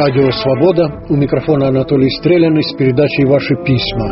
Радио «Свобода». У микрофона Анатолий Стреляный с передачей «Ваши письма».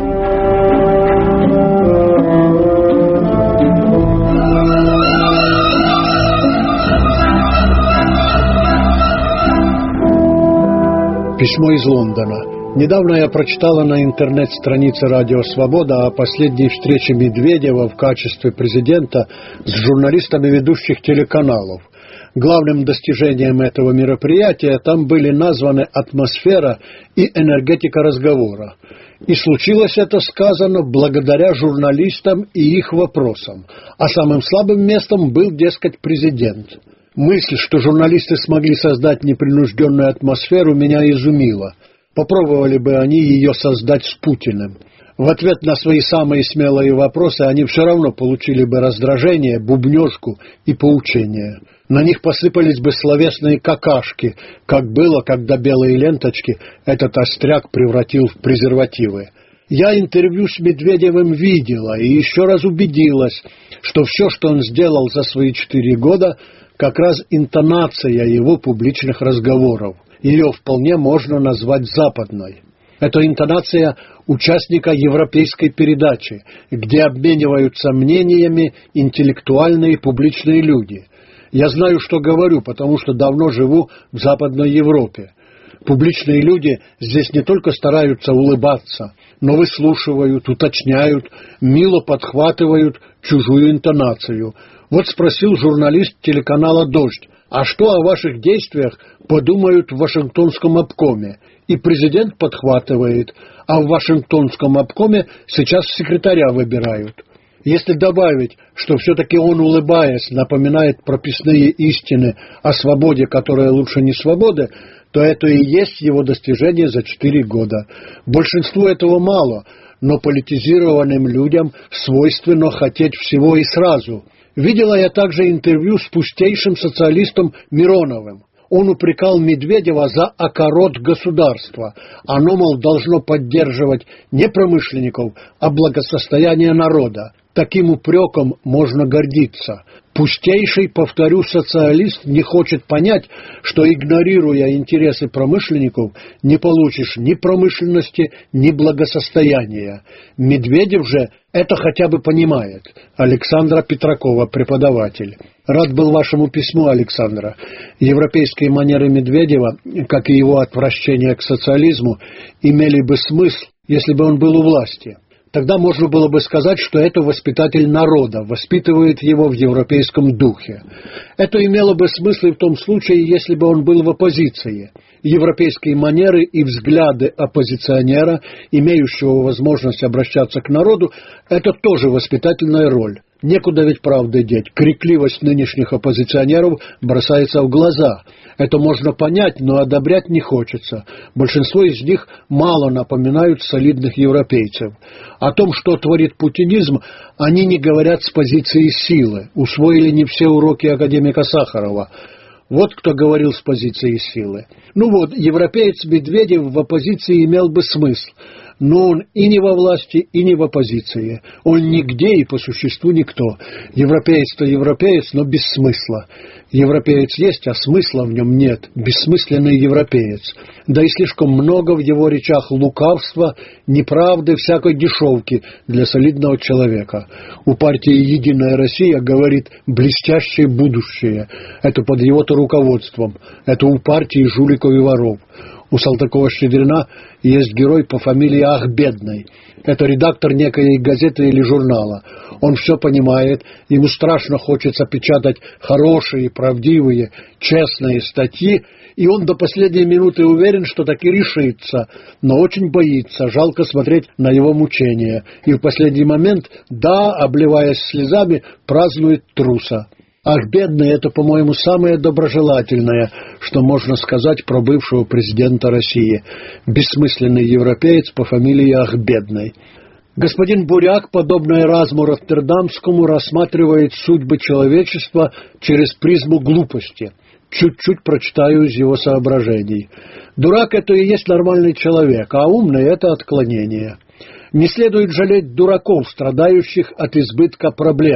Письмо из Лондона. Недавно я прочитала на интернет-странице «Радио Свобода» о последней встрече Медведева в качестве президента с журналистами ведущих телеканалов. Главным достижением этого мероприятия там были названы атмосфера и энергетика разговора. И случилось это, сказано, благодаря журналистам и их вопросам. А самым слабым местом был, дескать, президент. Мысль, что журналисты смогли создать непринужденную атмосферу, меня изумила. Попробовали бы они ее создать с Путиным. В ответ на свои самые смелые вопросы они все равно получили бы раздражение, бубнежку и поучение. На них посыпались бы словесные какашки, как было, когда белые ленточки этот остряк превратил в презервативы. Я интервью с Медведевым видела и еще раз убедилась, что все, что он сделал за свои 4 года, как раз интонация его публичных разговоров. Ее вполне можно назвать западной. Это интонация участника европейской передачи, где обмениваются мнениями интеллектуальные и публичные люди. Я знаю, что говорю, потому что давно живу в Западной Европе. Публичные люди здесь не только стараются улыбаться, но выслушивают, уточняют, мило подхватывают чужую интонацию. Вот спросил журналист телеканала «Дождь», а что о ваших действиях подумают в Вашингтонском обкоме? И президент подхватывает, а в Вашингтонском обкоме сейчас секретаря выбирают. Если добавить, что все-таки он, улыбаясь, напоминает прописные истины о свободе, которая лучше не свободы, то это и есть его достижение за 4 года. Большинству этого мало, но политизированным людям свойственно хотеть всего и сразу. Видела я также интервью с пустейшим социалистом Мироновым. Он упрекал Медведева за окорот государства. Оно, мол, должно поддерживать не промышленников, а благосостояние народа. Таким упреком можно гордиться. Пустейший, повторю, социалист не хочет понять, что, игнорируя интересы промышленников, не получишь ни промышленности, ни благосостояния. Медведев же это хотя бы понимает. Александра Петракова, преподаватель. Рад был вашему письму, Александра. Европейские манеры Медведева, как и его отвращение к социализму, имели бы смысл, если бы он был у власти. Тогда можно было бы сказать, что это воспитатель народа, воспитывает его в европейском духе. Это имело бы смысл и в том случае, если бы он был в оппозиции. Европейские манеры и взгляды оппозиционера, имеющего возможность обращаться к народу, это тоже воспитательная роль. Некуда ведь правды деть. Крикливость нынешних оппозиционеров бросается в глаза. Это можно понять, но одобрять не хочется. Большинство из них мало напоминают солидных европейцев. О том, что творит путинизм, они не говорят с позиции силы. Усвоили не все уроки академика Сахарова. Вот кто говорил с позиции силы. Ну вот, европеец Медведев в оппозиции имел бы смысл. Но он и не во власти, и не в оппозиции. Он нигде и по существу никто. Европеец-то европеец, но без смысла. Европеец есть, а смысла в нем нет. Бессмысленный европеец. Да и слишком много в его речах лукавства, неправды, всякой дешевки для солидного человека. У партии «Единая Россия» говорит «блестящее будущее». Это под его-то руководством. Это у партии жуликов и воров. У Салтыкова-Щедрина есть герой по фамилии Ахбедный. Это редактор некой газеты или журнала. Он все понимает, ему страшно хочется печатать хорошие, правдивые, честные статьи, и он до последней минуты уверен, что таки решится, но очень боится, жалко смотреть на его мучения. И в последний момент, да, обливаясь слезами, празднует труса. Ах, бедный, это, по-моему, самое доброжелательное, что можно сказать про бывшего президента России. Бессмысленный европеец по фамилии Ахбедный. Господин Буряк, подобно Эразму Роттердамскому, рассматривает судьбы человечества через призму глупости. Чуть-чуть прочитаю из его соображений. Дурак – это и есть нормальный человек, а умный – это отклонение. Не следует жалеть дураков, страдающих от избытка проблем.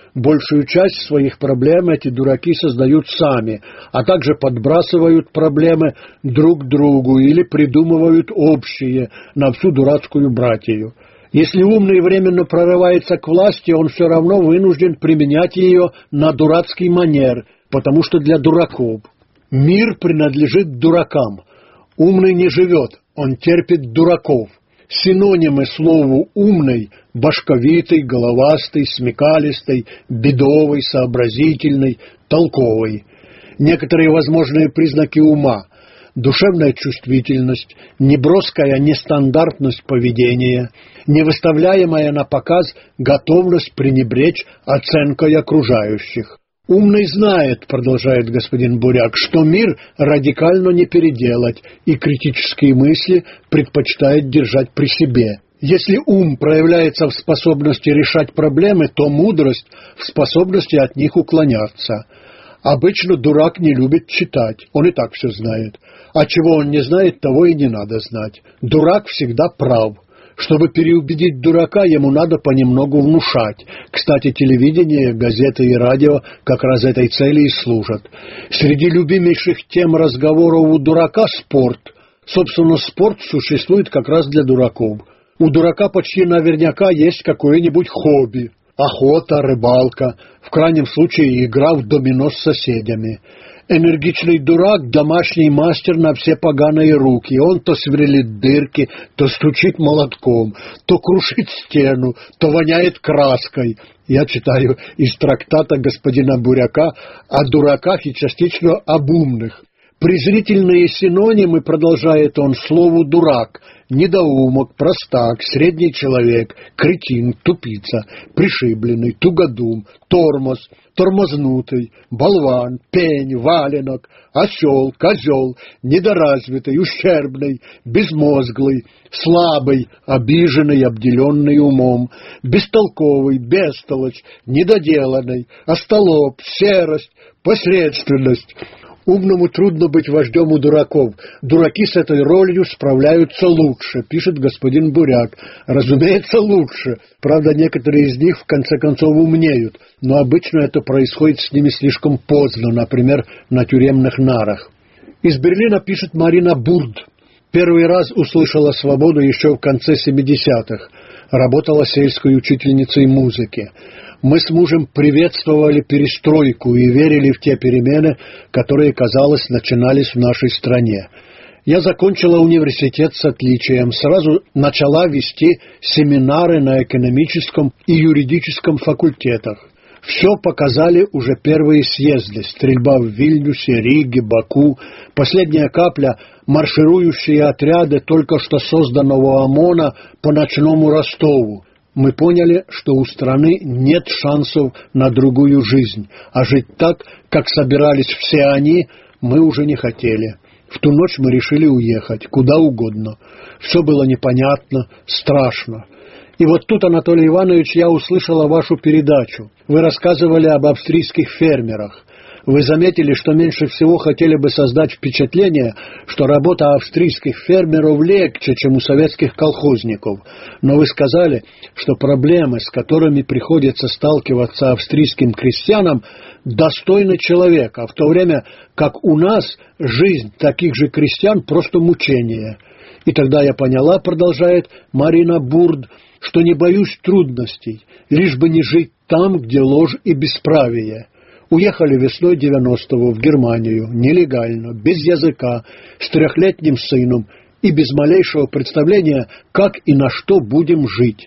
большую часть своих проблем эти дураки создают сами, а также подбрасывают проблемы друг другу или придумывают общие на всю дурацкую братью. Если умный временно прорывается к власти, он все равно вынужден применять ее на дурацкий манер, потому что для дураков. Мир принадлежит дуракам. Умный не живет, он терпит дураков. Синонимы слову «умный» – башковитый, головастый, смекалистый, бедовый, сообразительный, толковый. Некоторые возможные признаки ума – душевная чувствительность, неброская нестандартность поведения, невыставляемая на показ готовность пренебречь оценкой окружающих. «Умный знает, — продолжает господин Буряк, — что мир радикально не переделать и критические мысли предпочитает держать при себе. Если ум проявляется в способности решать проблемы, то мудрость в способности от них уклоняться. Обычно дурак не любит читать, он и так все знает. А чего он не знает, того и не надо знать. Дурак всегда прав. Чтобы переубедить дурака, ему надо понемногу внушать. Кстати, телевидение, газеты и радио как раз этой цели и служат. Среди любимейших тем разговоров у дурака спорт. Собственно, спорт существует как раз для дураков. У дурака почти наверняка есть какое-нибудь хобби. Охота, рыбалка, в крайнем случае игра в домино с соседями. Энергичный дурак – домашний мастер на все поганые руки. Он то сверлит дырки, то стучит молотком, то крушит стену, то воняет краской. Я читаю из трактата господина Буряка о дураках и частично об умных. Презрительные синонимы, продолжает он, слову «дурак», недоумок, простак, средний человек, кретин, тупица, пришибленный, тугодум, тормоз, тормознутый, болван, пень, валенок, осел, козел, недоразвитый, ущербный, безмозглый, слабый, обиженный, обделенный умом, бестолковый, бестолочь, недоделанный, остолоп, серость, посредственность. Умному трудно быть вождем у дураков. Дураки с этой ролью справляются лучше, пишет господин Буряк. Разумеется, лучше. Правда, некоторые из них в конце концов умнеют, но обычно это происходит с ними слишком поздно, например, на тюремных нарах. Из Берлина пишет Марина Бурд. Первый раз услышала свободу еще в конце 70-х. Работала сельской учительницей музыки. Мы с мужем приветствовали перестройку и верили в те перемены, которые, казалось, начинались в нашей стране. Я закончила университет с отличием, сразу начала вести семинары на экономическом и юридическом факультетах. Все показали уже первые съезды, стрельба в Вильнюсе, Риге, Баку, последняя капля – марширующие отряды только что созданного ОМОНа по ночному Ростову. Мы поняли, что у страны нет шансов на другую жизнь, а жить так, как собирались все они, мы уже не хотели. В ту ночь мы решили уехать, куда угодно. Все было непонятно, страшно. И вот тут, Анатолий Иванович, я услышала вашу передачу. Вы рассказывали об австрийских фермерах. Вы заметили, что меньше всего хотели бы создать впечатление, что работа австрийских фермеров легче, чем у советских колхозников. Но вы сказали, что проблемы, с которыми приходится сталкиваться австрийским крестьянам, достойны человека, в то время как у нас жизнь таких же крестьян просто мучение. И тогда я поняла, продолжает Марина Бурд, что не боюсь трудностей, лишь бы не жить там, где ложь и бесправие. Уехали весной 90-го в Германию, нелегально, без языка, с 3-летним сыном и без малейшего представления, как и на что будем жить.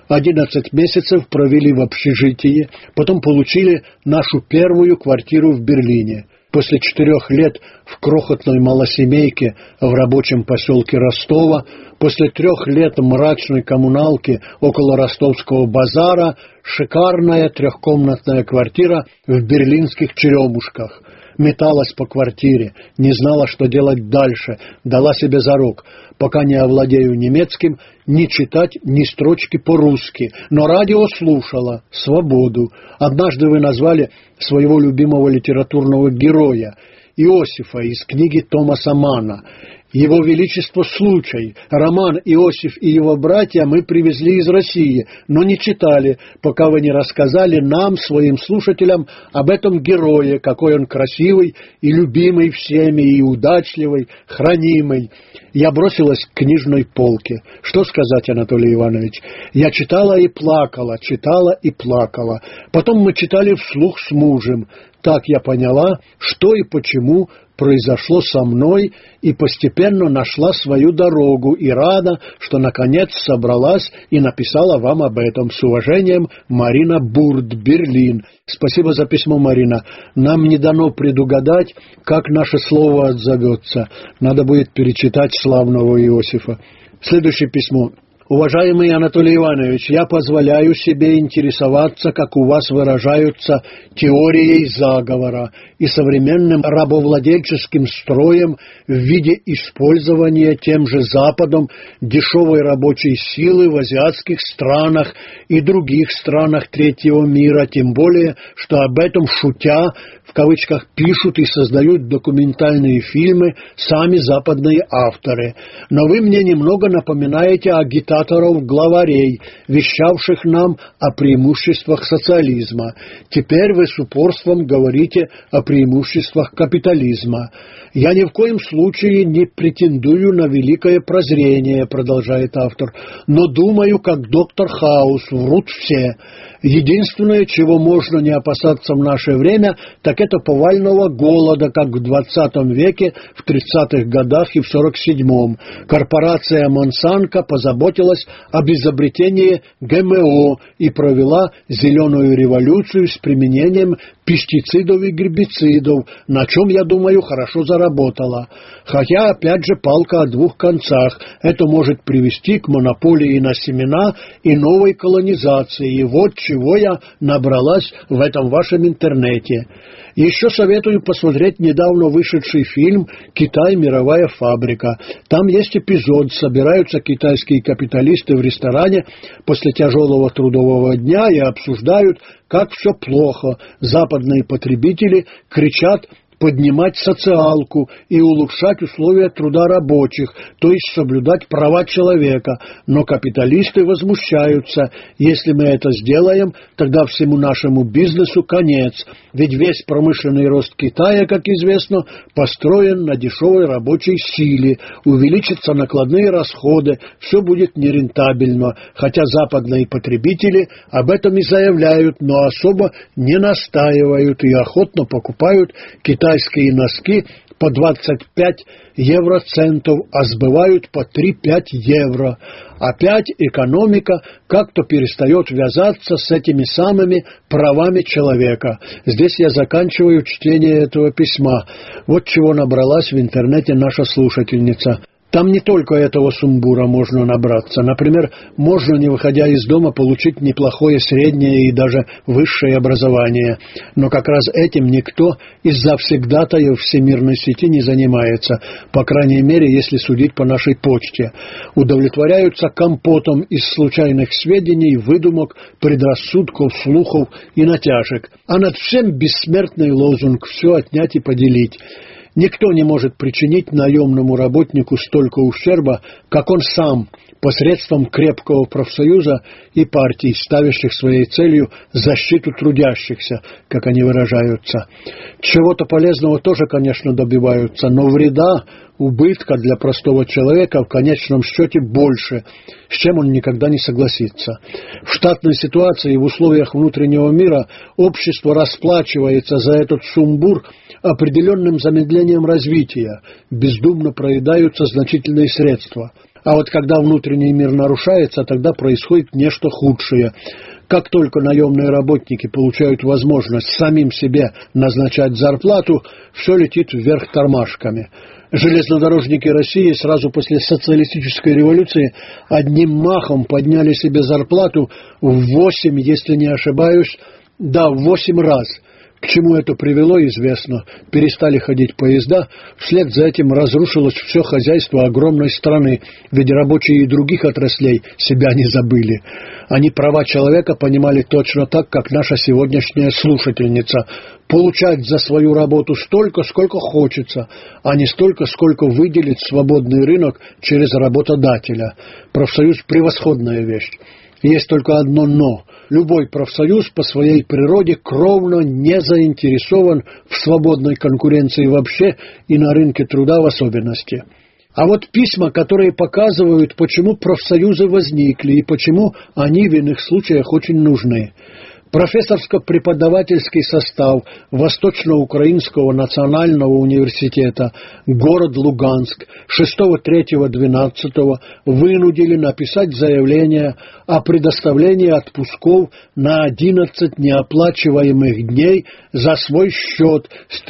11 месяцев провели в общежитии, потом получили нашу первую квартиру в Берлине. После 4 лет в крохотной малосемейке в рабочем поселке Ростова, после 3 лет мрачной коммуналки около Ростовского базара, шикарная 3-комнатная квартира в берлинских Черемушках. Металась по квартире, не знала, что делать дальше, дала себе зарок: пока не овладею немецким, ни читать, ни строчки по-русски. Но радио слушала, свободу. Однажды вы назвали своего любимого литературного героя, Иосифа из книги Томаса Манна. Его Величество случай. Роман «Иосиф и его братья» мы привезли из России, но не читали, пока вы не рассказали нам, своим слушателям, об этом герое, какой он красивый и любимый всеми, и удачливый, хранимый. Я бросилась к книжной полке. Что сказать, Анатолий Иванович? Я читала и плакала, читала и плакала. Потом мы читали вслух с мужем. Так я поняла, что и почему произошло со мной, и постепенно нашла свою дорогу, и рада, что наконец собралась и написала вам об этом. С уважением, Марина Бурд, Берлин. Спасибо за письмо, Марина. Нам не дано предугадать, как наше слово отзовется. Надо будет перечитать славного Иосифа. Следующее письмо. Уважаемый Анатолий Иванович, я позволяю себе интересоваться, как у вас выражаются, теорией заговора и современным рабовладельческим строем в виде использования тем же Западом дешевой рабочей силы в азиатских странах и других странах третьего мира, тем более, что об этом шутя, в кавычках, пишут и создают документальные фильмы сами западные авторы. Но вы мне немного напоминаете агитаторов-главарей, вещавших нам о преимуществах социализма. Теперь вы с упорством говорите о преимуществах капитализма. Я ни в коем случае не претендую на великое прозрение, продолжает автор, но думаю, как доктор Хаус, врут все. Единственное, чего можно не опасаться в наше время, так это повального голода, как в 20 веке, в 30-х годах и в 47-м. Корпорация Монсанто позаботилась об изобретении ГМО и провела зеленую революцию с применением пестицидов и гербицидов, на чем, я думаю, хорошо заработала. Хотя, опять же, палка о двух концах. Это может привести к монополии на семена и новой колонизации. И вот чего я набралась в этом вашем интернете. Еще советую посмотреть недавно вышедший фильм «Китай. Мировая фабрика». Там есть эпизод, собираются китайские капиталисты в ресторане после тяжелого трудового дня и обсуждают, как все плохо. Западные потребители кричат поднимать социалку и улучшать условия труда рабочих, то есть соблюдать права человека. Но капиталисты возмущаются. Если мы это сделаем, тогда всему нашему бизнесу конец. Ведь весь промышленный рост Китая, как известно, построен на дешевой рабочей силе. Увеличатся накладные расходы, все будет нерентабельно. Хотя западные потребители об этом и заявляют, но особо не настаивают и охотно покупают китайские носки по 25 евроцентов, а сбывают по 3-5 евро. Опять экономика как-то перестает вязаться с этими самыми правами человека. Здесь я заканчиваю чтение этого письма. Вот чего набралась в интернете наша слушательница. Там не только этого сумбура можно набраться. Например, можно, не выходя из дома, получить неплохое среднее и даже высшее образование. Но как раз этим никто из завсегдатаев всемирной сети не занимается, по крайней мере, если судить по нашей почте. Удовлетворяются компотом из случайных сведений, выдумок, предрассудков, слухов и натяжек. А над всем бессмертный лозунг «все отнять и поделить». Никто не может причинить наемному работнику столько ущерба, как он сам, посредством крепкого профсоюза и партий, ставящих своей целью защиту трудящихся, как они выражаются. Чего-то полезного тоже, конечно, добиваются, но вреда, убытка для простого человека в конечном счете больше, с чем он никогда не согласится. В штатной ситуации и в условиях внутреннего мира общество расплачивается за этот сумбур определенным замедлением развития, бездумно проедаются значительные средства. А вот когда внутренний мир нарушается, тогда происходит нечто худшее. Как только наемные работники получают возможность самим себе назначать зарплату, все летит вверх тормашками. Железнодорожники России сразу после социалистической революции одним махом подняли себе зарплату в 8, если не ошибаюсь, в 8 раз. К чему это привело, известно. Перестали ходить поезда, вслед за этим разрушилось все хозяйство огромной страны, ведь рабочие и других отраслей себя не забыли. Они права человека понимали точно так, как наша сегодняшняя слушательница. Получать за свою работу столько, сколько хочется, а не столько, сколько выделит свободный рынок через работодателя. Профсоюз – превосходная вещь. Есть только одно «но». Любой профсоюз по своей природе кровно не заинтересован в свободной конкуренции вообще и на рынке труда в особенности. А вот письма, которые показывают, почему профсоюзы возникли и почему они в иных случаях очень нужны. Профессорско-преподавательский состав Восточно-Украинского национального университета, город Луганск, 6-3-12 вынудили написать заявление о предоставлении отпусков на 11 неоплачиваемых дней за свой счет с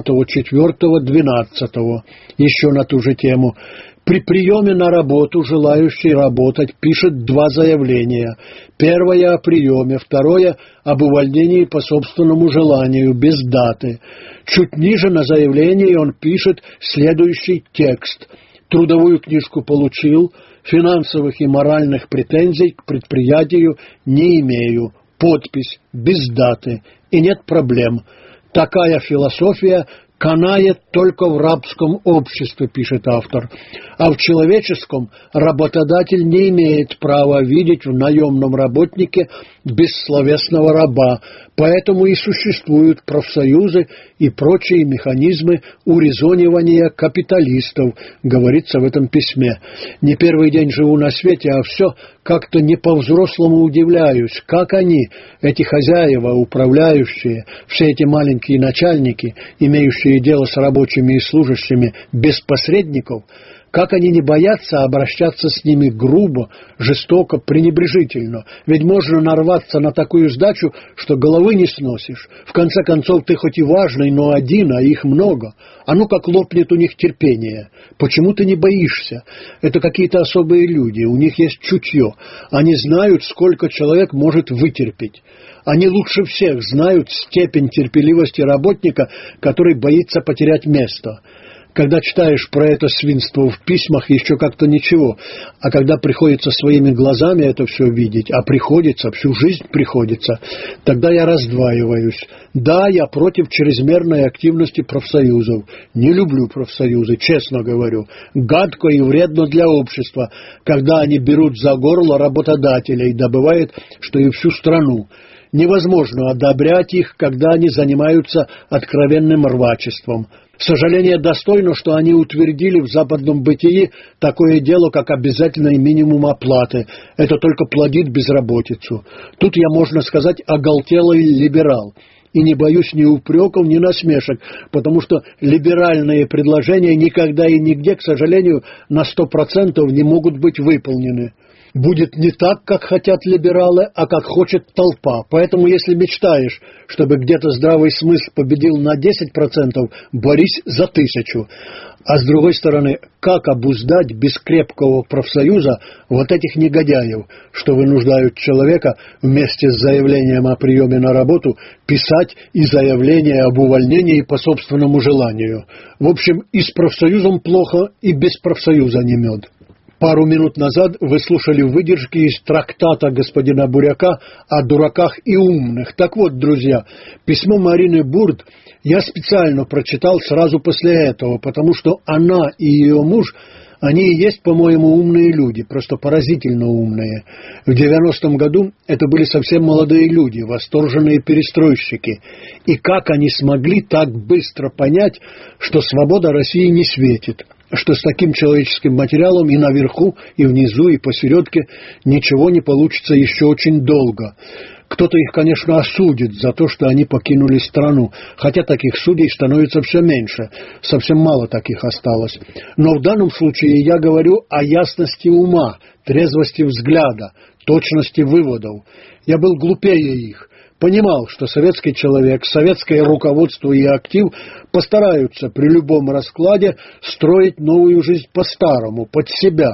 30-4-12. Еще на ту же тему. При приеме на работу желающий работать пишет 2 заявления. Первое о приеме, второе об увольнении по собственному желанию, без даты. Чуть ниже на заявлении он пишет следующий текст. Трудовую книжку получил, финансовых и моральных претензий к предприятию не имею. Подпись, без даты, и нет проблем. Такая философия канает только в рабском обществе, пишет автор, а в человеческом работодатель не имеет права видеть в наемном работнике бессловесного раба, поэтому и существуют профсоюзы и прочие механизмы урезонивания капиталистов, говорится в этом письме. Не первый день живу на свете, а все как-то не по-взрослому удивляюсь, как они, эти хозяева, управляющие, все эти маленькие начальники, имеющие дело с рабочими и служащими без посредников, как они не боятся обращаться с ними грубо, жестоко, пренебрежительно. Ведь можно нарваться на такую сдачу, что головы не сносишь. В конце концов, ты хоть и важный, но один, а их много. А ну как лопнет у них терпение. Почему ты не боишься? Это какие-то особые люди, у них есть чутье. Они знают, сколько человек может вытерпеть. Они лучше всех знают степень терпеливости работника, который боится потерять место. Когда читаешь про это свинство в письмах, еще как-то ничего. А когда приходится своими глазами это все видеть, а приходится, всю жизнь приходится, тогда я раздваиваюсь. Да, я против чрезмерной активности профсоюзов. Не люблю профсоюзы, честно говорю. Гадко и вредно для общества, когда они берут за горло работодателя и добывают, что и всю страну. Невозможно одобрять их, когда они занимаются откровенным рвачеством. Сожаление достойно, что они утвердили в западном бытии такое дело, как обязательный минимум оплаты. Это только плодит безработицу. Тут я, можно сказать, оголтелый либерал. И не боюсь ни упреков, ни насмешек, потому что либеральные предложения никогда и нигде, к сожалению, на 100% не могут быть выполнены. Будет не так, как хотят либералы, а как хочет толпа. Поэтому, если мечтаешь, чтобы где-то здравый смысл победил на 10%, борись за 1000. А с другой стороны, как обуздать без крепкого профсоюза вот этих негодяев, что вынуждают человека вместе с заявлением о приеме на работу писать и заявление об увольнении по собственному желанию. В общем, и с профсоюзом плохо, и без профсоюза не мед. Пару минут назад вы слушали выдержки из трактата господина Буряка о дураках и умных. Так вот, друзья, письмо Марины Бурд я специально прочитал сразу после этого, потому что она и ее муж, они и есть, по-моему, умные люди, просто поразительно умные. В 90-м году это были совсем молодые люди, восторженные перестройщики. И как они смогли так быстро понять, что свобода России не светит, что с таким человеческим материалом и наверху, и внизу, и посередке ничего не получится еще очень долго. Кто-то их, конечно, осудит за то, что они покинули страну, хотя таких судей становится все меньше, совсем мало таких осталось. Но в данном случае я говорю о ясности ума, трезвости взгляда, точности выводов. Я был глупее их. Понимал, что советский человек, советское руководство и актив постараются при любом раскладе строить новую жизнь по-старому, под себя.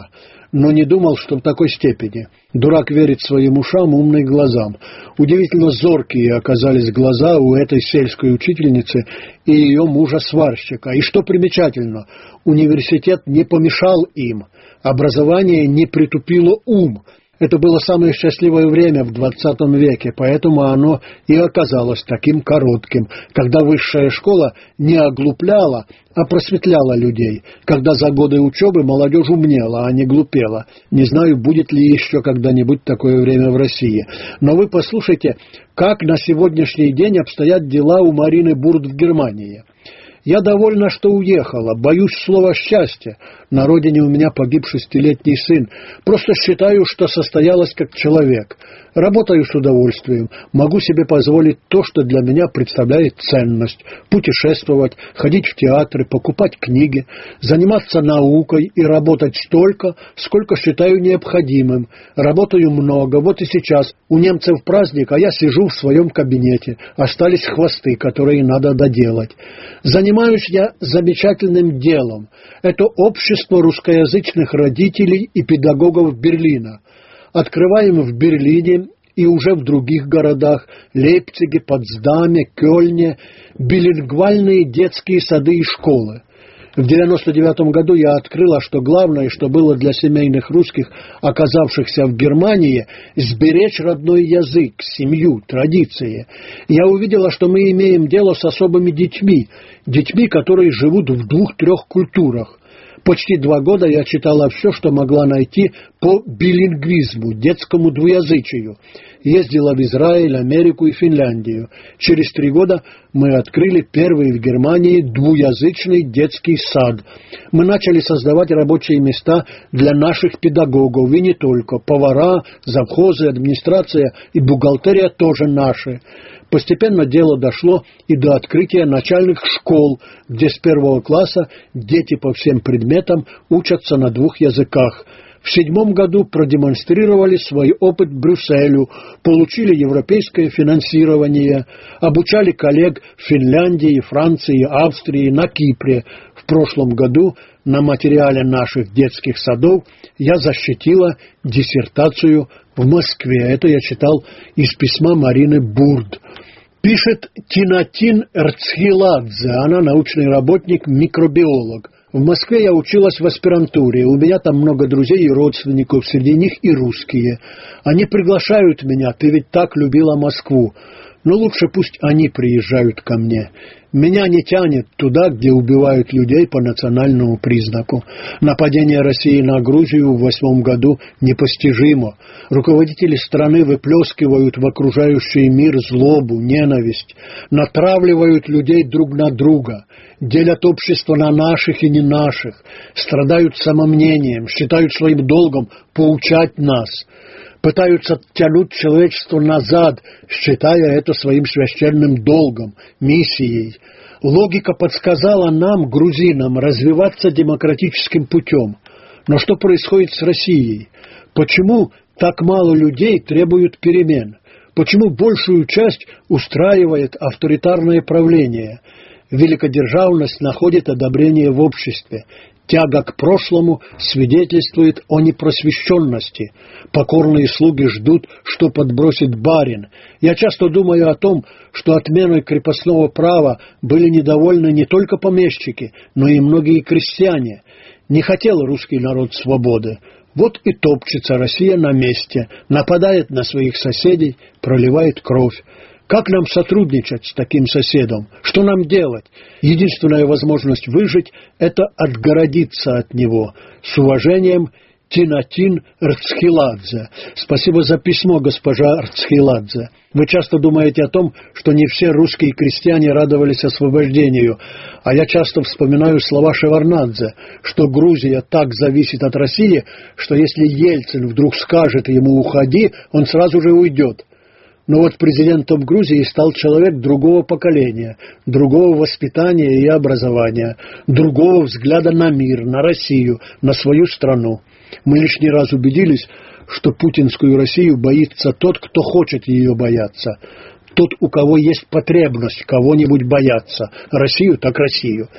но не думал, что в такой степени. Дурак верит своим ушам, умный глазам. Удивительно зоркие оказались глаза у этой сельской учительницы и ее мужа-сварщика. И что примечательно, университет не помешал им, образование не притупило ум. Это было самое счастливое время в 20 веке, поэтому оно и оказалось таким коротким, когда высшая школа не оглупляла, а просветляла людей, когда за годы учебы молодежь умнела, а не глупела. Не знаю, будет ли еще когда-нибудь такое время в России. Но вы послушайте, как на сегодняшний день обстоят дела у Марины Бурд в Германии. Я довольна, что уехала, боюсь слова «счастье». На родине у меня погиб 6-летний сын. Просто считаю, что состоялась как человек. Работаю с удовольствием, могу себе позволить то, что для меня представляет ценность. Путешествовать, ходить в театры, покупать книги, заниматься наукой и работать столько, сколько считаю необходимым. Работаю много, вот и сейчас. У немцев праздник, а я сижу в своем кабинете. Остались хвосты, которые надо доделать. Занимаюсь я замечательным делом. Это общество русскоязычных родителей и педагогов Берлина. Открываем в Берлине и уже в других городах, Лейпциге, Потсдаме, Кёльне, билингвальные детские сады и школы. В 1999 году я открыла, что главное, что было для семейных русских, оказавшихся в Германии, сберечь родной язык, семью, традиции. Я увидела, что мы имеем дело с особыми детьми, которые живут в 2-3 культурах. Почти 2 года я читала все, что могла найти по билингвизму, детскому двуязычию. Ездила в Израиль, Америку и Финляндию. Через 3 года мы открыли первый в Германии двуязычный детский сад. Мы начали создавать рабочие места для наших педагогов, и не только. Повара, завхозы, администрация и бухгалтерия тоже наши. Постепенно дело дошло и до открытия начальных школ, где с 1 класса дети по всем предметам учатся на 2 языках. В 2007 году продемонстрировали свой опыт Брюсселю, получили европейское финансирование, обучали коллег в Финляндии, Франции, Австрии, на Кипре. В прошлом году на материале наших детских садов я защитила диссертацию в Москве. Это я читал из письма Марины Бурд. Пишет Тинатин Эрцхиладзе, она научный работник, микробиолог. В Москве я училась в аспирантуре, у меня там много друзей и родственников, среди них и русские. Они приглашают меня, ты ведь так любила Москву. Но лучше пусть они приезжают ко мне. Меня не тянет туда, где убивают людей по национальному признаку. Нападение России на Грузию в 2008 году непостижимо. Руководители страны выплескивают в окружающий мир злобу, ненависть, натравливают людей друг на друга, делят общество на наших и не наших, страдают самомнением, считают своим долгом поучать нас. Пытаются тянуть человечество назад, считая это своим священным долгом, миссией. Логика подсказала нам, грузинам, развиваться демократическим путем. Но что происходит с Россией? Почему так мало людей требуют перемен? Почему большую часть устраивает авторитарное правление? Великодержавность находит одобрение в обществе. Тяга к прошлому свидетельствует о непросвещенности. Покорные слуги ждут, что подбросит барин. Я часто думаю о том, что отменой крепостного права были недовольны не только помещики, но и многие крестьяне. Не хотел русский народ свободы. Вот и топчется Россия на месте, нападает на своих соседей, проливает кровь. Как нам сотрудничать с таким соседом? Что нам делать? Единственная возможность выжить – это отгородиться от него. С уважением, Тинатин Эрцхиладзе. Спасибо за письмо, госпожа Эрцхиладзе. Вы часто думаете о том, что не все русские крестьяне радовались освобождению, а я часто вспоминаю слова Шеварднадзе, что Грузия так зависит от России, что если Ельцин вдруг скажет ему «уходи», он сразу же уйдет. Но вот президентом Грузии стал человек другого поколения, другого воспитания и образования, другого взгляда на мир, на Россию, на свою страну. Мы лишний раз убедились, что путинскую Россию боится тот, кто хочет ее бояться. Тот, у кого есть потребность кого-нибудь бояться. Россию так Россию.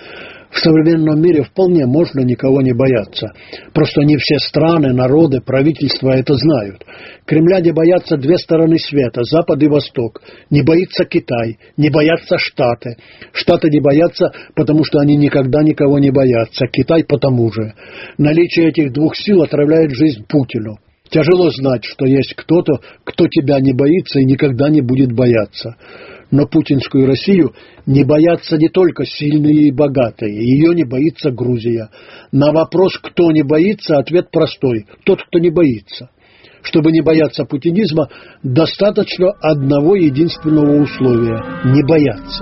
В современном мире вполне можно никого не бояться. Просто не все страны, народы, правительства это знают. Кремля не боятся две стороны света, Запад и Восток. Не боится Китай, не боятся Штаты. Штаты не боятся, потому что они никогда никого не боятся. Китай потому же. Наличие этих двух сил отравляет жизнь Путину. Тяжело знать, что есть кто-то, кто тебя не боится и никогда не будет бояться. Но путинскую Россию не боятся не только сильные и богатые. Ее не боится Грузия. На вопрос, кто не боится, ответ простой. Тот, кто не боится. Чтобы не бояться путинизма, достаточно одного единственного условия – не бояться.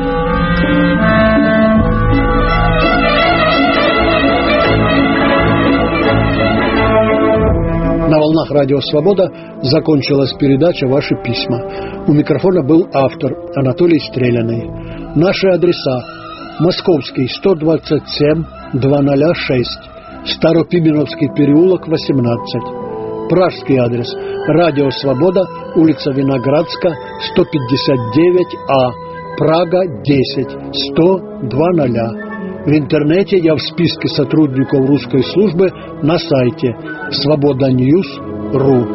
На волнах Радио Свобода закончилась передача «Ваши письма». У микрофона был автор Анатолий Стреляный. Наши адреса: Московский, 127-206, Старопименовский переулок, 18. Пражский адрес: Радио Свобода, улица Виноградска, 159А, Прага, 10, 100-200. В интернете я в списке сотрудников русской службы на сайте svobodanews.ru.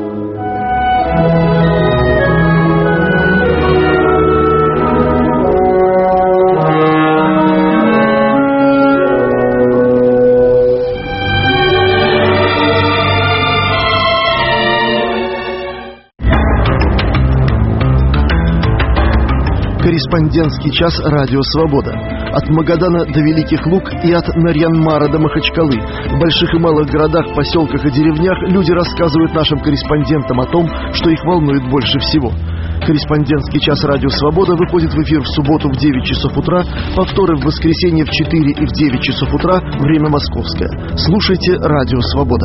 Корреспондентский час «Радио Свобода». От Магадана до Великих Луг и от Нарьян-Мара до Махачкалы. В больших и малых городах, поселках и деревнях люди рассказывают нашим корреспондентам о том, что их волнует больше всего. Корреспондентский час «Радио Свобода» выходит в эфир в субботу в 9 часов утра, повторы в воскресенье в 4 и в 9 часов утра, время московское. Слушайте «Радио Свобода».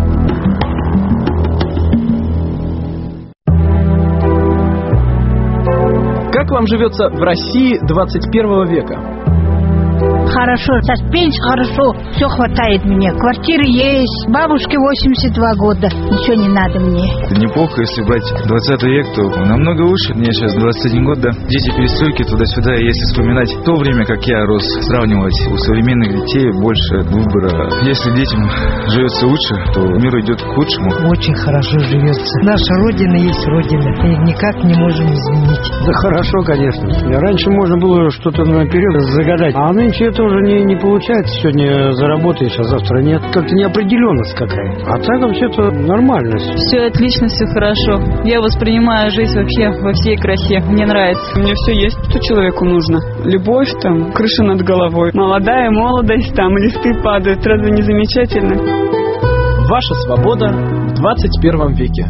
Как вам живется в России 21 века? Хорошо, пенсия хорошо, все хватает мне. Квартиры есть, бабушке 82 года, ничего не надо мне. Это неплохо, если брать 20 век, то намного лучше. Мне сейчас 21 год, да. Дети перестройки туда-сюда, если вспоминать то время, как я рос, сравнивать, у современных детей больше выбора. Если детям живется лучше, то мир идет к лучшему. Очень хорошо живется. Наша Родина есть Родина, и никак не можем изменить. Да хорошо, конечно. Раньше можно было что-то наперед загадать, а нынче это уже не получается. Сегодня заработаешь, а завтра нет. Как-то неопределенность какая-то. А так вообще-то нормальность. Все отлично, все хорошо. Я воспринимаю жизнь вообще во всей красе. Мне нравится. У меня все есть, что человеку нужно. Любовь, там, крыша над головой. Молодая молодость, там, листы падают. Разве не замечательно? Ваша свобода в 21 веке.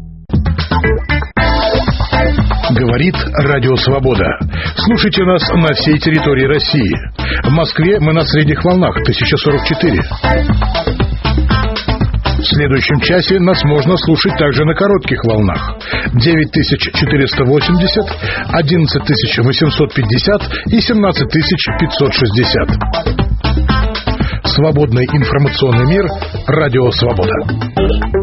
Говорит Радио Свобода. Слушайте нас на всей территории России. В Москве мы на средних волнах 1044. В следующем часе нас можно слушать также на коротких волнах 9480, 11850 и 17560. Свободный информационный мир. Радио Свобода.